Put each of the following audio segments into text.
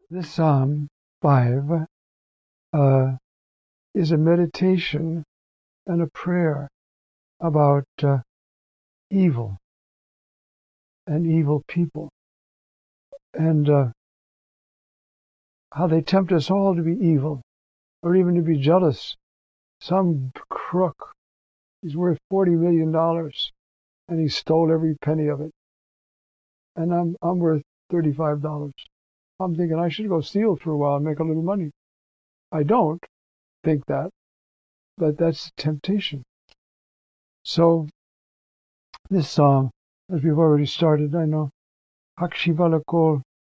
This Psalm 5 is a meditation and a prayer about evil and evil people, and how they tempt us all to be evil, or even to be jealous. Some crook, he's worth $40 million, and he stole every penny of it. And I'm worth $35. I'm thinking I should go steal for a while and make a little money. I don't think that, but that's the temptation. So this song, as we've already started, I know, Hakshiva Lakol,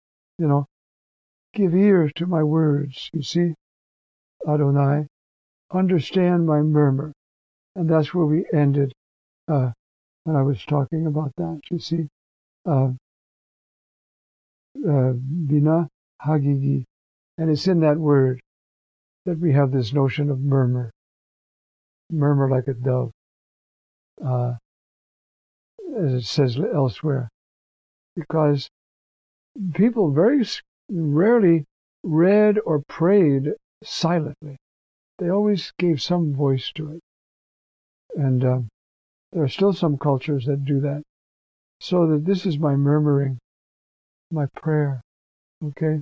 give ear to my words, you see, Adonai, understand my murmur. And that's where we ended when I was talking about that, you see. Bina Hagigi. And it's in that word that we have this notion of murmur. Murmur like a dove, as it says elsewhere. Because people very rarely read or prayed silently. They always gave some voice to it. And there are still some cultures that do that. So that this is my murmuring, my prayer. Okay?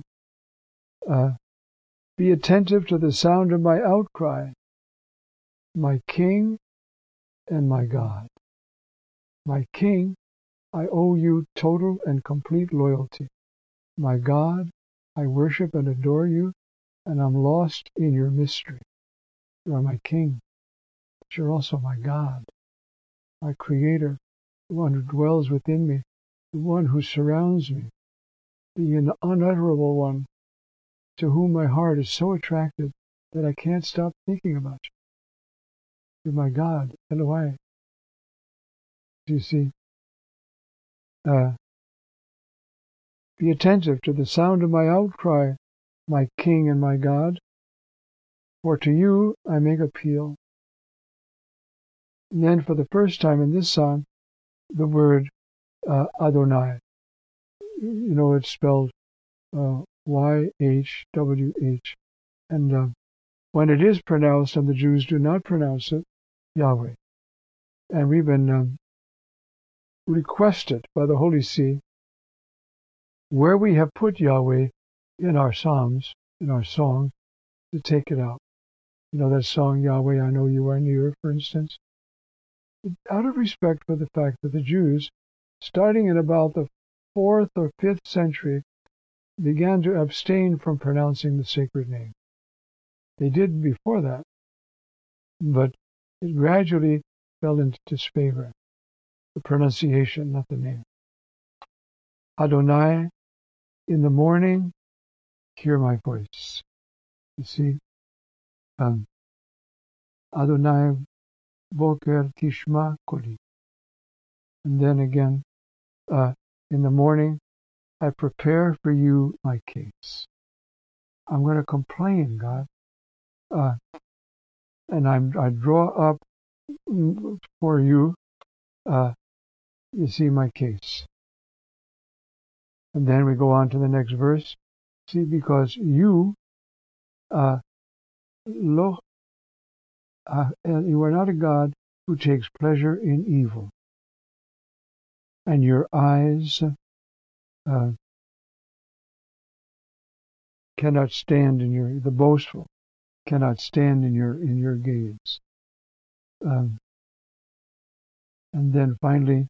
Be attentive to the sound of my outcry, my King and my God. My King, I owe you total and complete loyalty. My God, I worship and adore you, and I'm lost in your mystery. You are my King, but you're also my God, my Creator, the one who dwells within me, the one who surrounds me, the unutterable one, to whom my heart is so attracted that I can't stop thinking about you. You're my God, Elohai. Do you see? Be attentive to the sound of my outcry, my King and my God, for to you I make appeal. And then for the first time in this song, the word Adonai. It's spelled Y-H-W-H. And when it is pronounced, and the Jews do not pronounce it, Yahweh. And we've been requested by the Holy See, where we have put Yahweh in our psalms, in our songs, to take it out. That song, Yahweh, I know you are near, for instance. Out of respect for the fact that the Jews, starting in about the 4th or 5th century, began to abstain from pronouncing the sacred name. They did before that, but it gradually fell into disfavor. The pronunciation, not the name. Adonai, in the morning, hear my voice. You see, Adonai, Boker Tishma Koli. And then again, in the morning, I prepare for you my case. I'm going to complain, God. And I draw up for you, you see, my case. And then we go on to the next verse. See, because you, you are not a God who takes pleasure in evil. And your eyes cannot stand in the boastful cannot stand in your gaze. And then finally,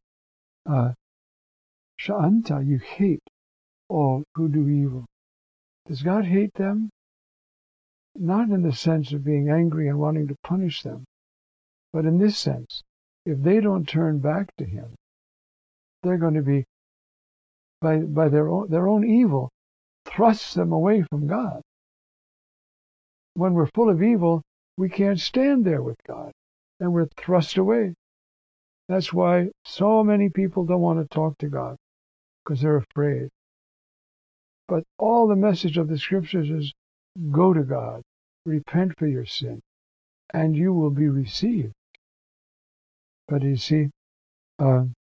Sha'anta, you hate all who do evil. Does God hate them? Not in the sense of being angry and wanting to punish them, but in this sense, if they don't turn back to Him, they're going to be, by their own evil, thrusts them away from God. When we're full of evil, we can't stand there with God, and we're thrust away. That's why so many people don't want to talk to God, because they're afraid. But all the message of the Scriptures is, go to God, repent for your sin, and you will be received. But you see,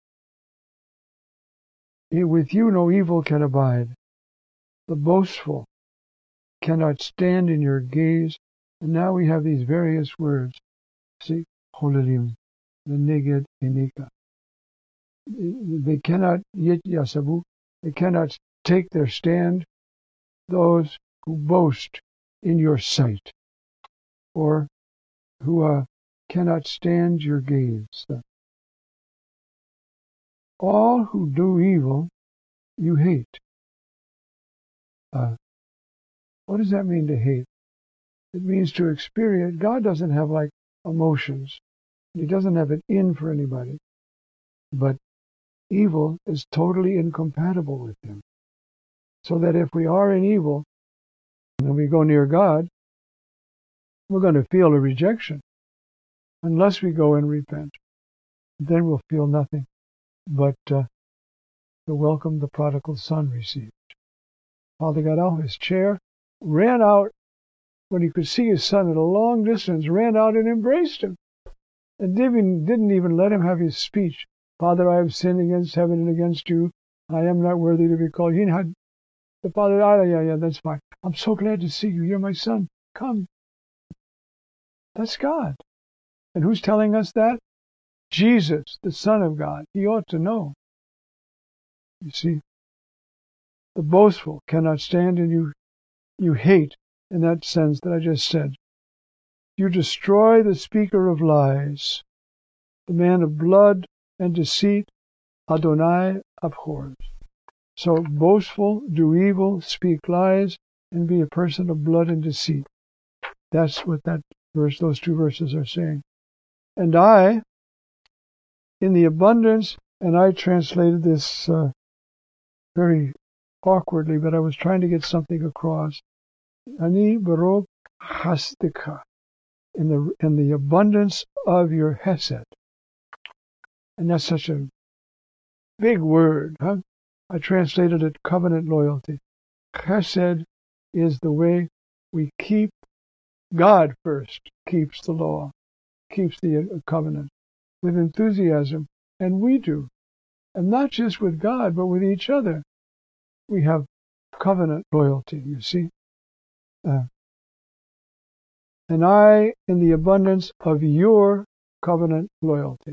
with you no evil can abide. The boastful cannot stand in your gaze. And now we have these various words. See, Holalim, the Neged Enika. They cannot yet yasabu. They cannot take their stand. Those who boast in your sight, or who cannot stand your gaze. All who do evil, you hate. What does that mean to hate? It means to experience. God doesn't have like emotions. He doesn't have it in for anybody. But evil is totally incompatible with him. So that if we are in evil and we go near God, we're going to feel a rejection. Unless we go and repent. Then we'll feel nothing but the welcome the prodigal son received. Father got out of his chair, ran out when he could see his son at a long distance, ran out and embraced him. And didn't even let him have his speech. Father, I have sinned against heaven and against you. I am not worthy to be called. The father, yeah, that's fine. I'm so glad to see you. You're my son. Come. That's God. And who's telling us that? Jesus, the Son of God. He ought to know. You see, the boastful cannot stand, and you hate in that sense that I just said. You destroy the speaker of lies. The man of blood and deceit, Adonai abhors. So boastful, do evil, speak lies, and be a person of blood and deceit. That's what those two verses are saying. And I, in the abundance, and I translated this very awkwardly, but I was trying to get something across. Ani barok hasdika, in the abundance of your hesed. And that's such a big word, huh? I translated it covenant loyalty. Chesed is the way we keep. God first keeps the law, keeps the covenant with enthusiasm, and we do. And not just with God, but with each other. We have covenant loyalty, you see. And I, in the abundance of your covenant loyalty,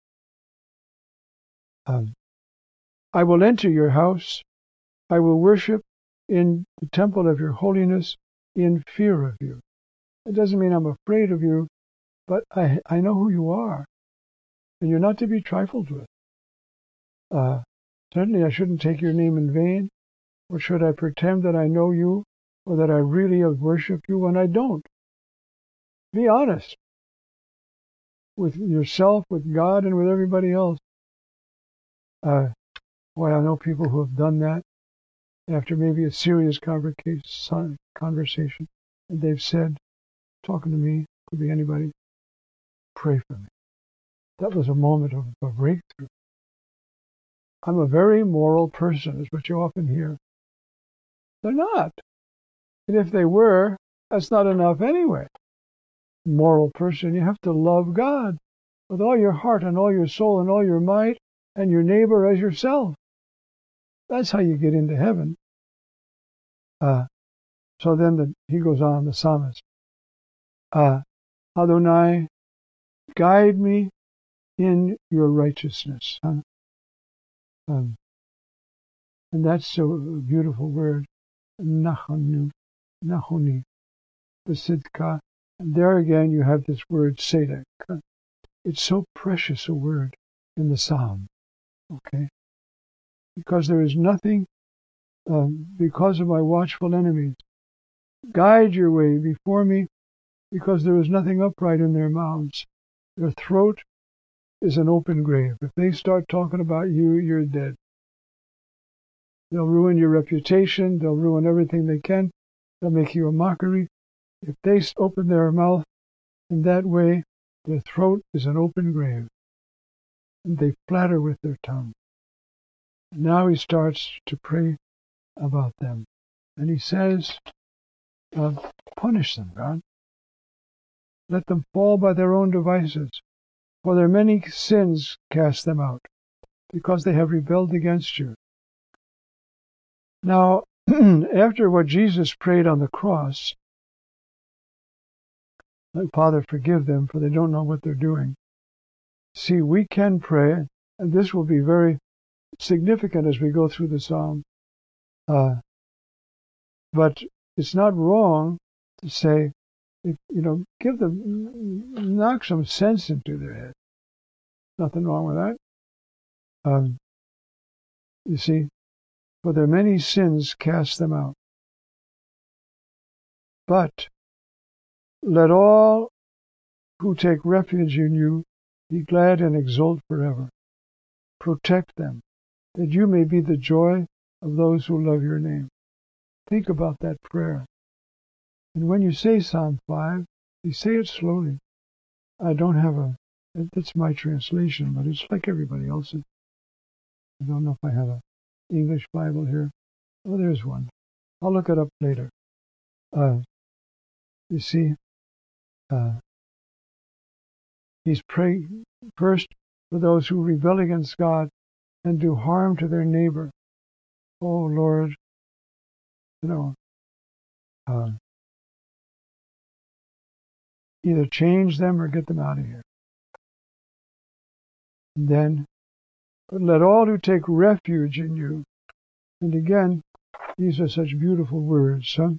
I will enter your house. I will worship in the temple of your holiness in fear of you. It doesn't mean I'm afraid of you, but I know who you are. And you're not to be trifled with. Certainly I shouldn't take your name in vain, or should I pretend that I know you, or that I really have worshipped you when I don't. Be honest with yourself, with God, and with everybody else. Boy, I know people who have done that after maybe a serious conversation, and they've said, talking to me, could be anybody, pray for me. That was a moment of a breakthrough. I'm a very moral person, is what you often hear. They're not. And if they were, that's not enough anyway. Moral person, you have to love God with all your heart and all your soul and all your might, and your neighbor as yourself. That's how you get into heaven. So then he goes on, the psalmist. Adonai, guide me in your righteousness. And that's a beautiful word. Nachoni, Besidka. And there again you have this word, Sedek. It's so precious a word in the psalm. Okay? Because there is nothing, because of my watchful enemies. Guide your way before me, because there is nothing upright in their mouths. Their throat is an open grave. If they start talking about you, you're dead. They'll ruin your reputation. They'll ruin everything they can. They'll make you a mockery. If they open their mouth in that way, their throat is an open grave. And they flatter with their tongue. And now he starts to pray about them. And he says, punish them, God. Let them fall by their own devices. For their many sins cast them out, because they have rebelled against you. Now, after what Jesus prayed on the cross, like, Father, forgive them, for they don't know what they're doing. See, we can pray, and this will be very significant as we go through the psalm. But it's not wrong to say, give them, knock some sense into their head. Nothing wrong with that. You see, for their many sins cast them out. But let all who take refuge in you be glad and exult forever. Protect them, that you may be the joy of those who love your name. Think about that prayer. And when you say Psalm 5, you say it slowly. I don't have that's my translation, but it's like everybody else's. I don't know if I have an English Bible here. Oh, there's one. I'll look it up later. You see, he's praying first for those who rebel against God and do harm to their neighbor. Oh, Lord, either change them or get them out of here. And then, but let all who take refuge in you. And again, these are such beautiful words, son.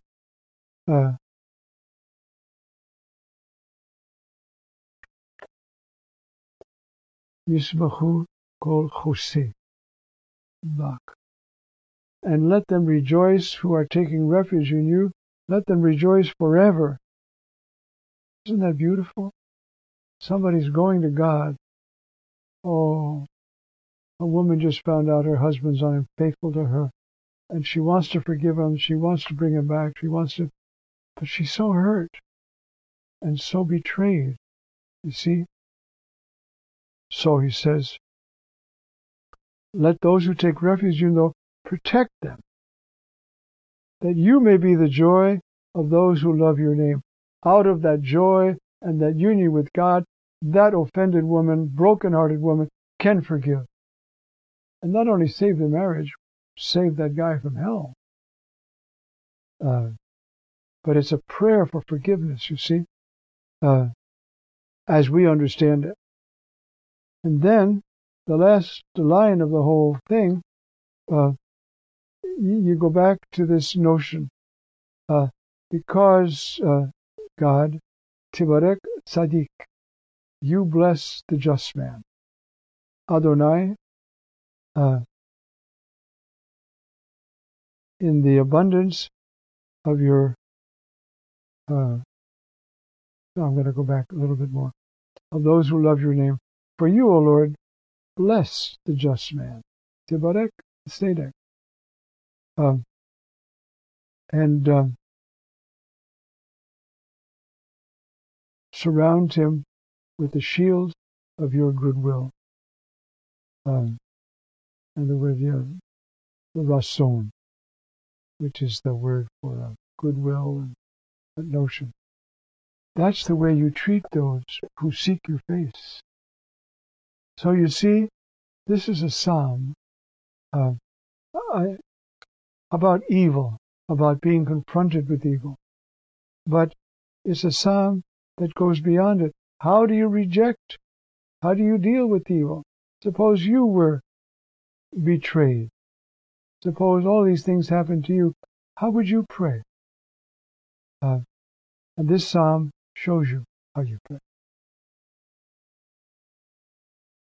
Yismachu kol choseh bak. And let them rejoice who are taking refuge in you. Let them rejoice forever. Isn't that beautiful? Somebody's going to God. Oh, a woman just found out her husband's unfaithful to her, and she wants to forgive him. She wants to bring him back. But she's so hurt and so betrayed. You see? So he says, let those who take refuge in you protect them, that you may be the joy of those who love your name. Out of that joy and that union with God, that offended woman, broken-hearted woman, can forgive. And not only save the marriage, save that guy from hell. But it's a prayer for forgiveness, you see, as we understand it. And then, the last line of the whole thing, you go back to this notion, because God, Tibarek Tzadik, you bless the just man. Adonai, in the abundance of your, I'm going to go back a little bit more, of those who love your name. For you, O Lord, bless the just man. Tibarek Tzedek. Surround him with the shield of your goodwill. And the word, the rason, which is the word for goodwill and that notion. That's the way you treat those who seek your face. So you see, this is a psalm about evil, about being confronted with evil. But it's a psalm that goes beyond it. How do you reject? How do you deal with evil? Suppose you were betrayed. Suppose all these things happened to you. How would you pray? And this psalm shows you how you pray.